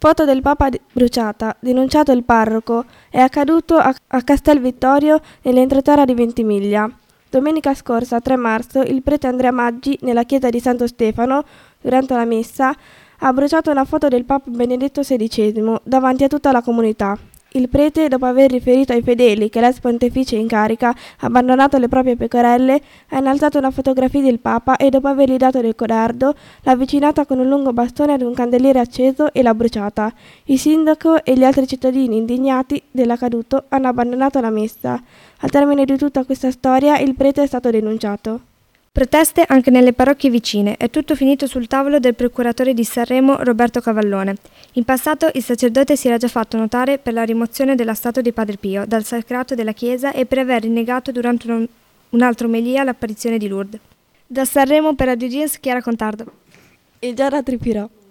Foto del Papa bruciata, denunciato il parroco, è accaduto a Castel Vittorio nell'entroterra di Ventimiglia. Domenica scorsa, 3 marzo, il prete Andrea Maggi, nella chiesa di Santo Stefano, durante la messa, ha bruciato una foto del Papa Benedetto XVI davanti a tutta la comunità. Il prete, dopo aver riferito ai fedeli che l'ex pontefice in carica ha abbandonato le proprie pecorelle, ha innalzato una fotografia del Papa e, dopo avergli dato del codardo, l'ha avvicinata con un lungo bastone ad un candeliere acceso e l'ha bruciata. Il sindaco e gli altri cittadini indignati dell'accaduto hanno abbandonato la messa. Al termine di tutta questa storia, il prete è stato denunciato. Proteste anche nelle parrocchie vicine. È tutto finito sul tavolo del procuratore di Sanremo Roberto Cavallone. In passato il sacerdote si era già fatto notare per la rimozione della statua di Padre Pio dal sacrato della chiesa e per aver rinnegato durante un'altra omelia l'apparizione di Lourdes. Da Sanremo per Radio Jeans, Chiara Contardo. E Giada Tripirò.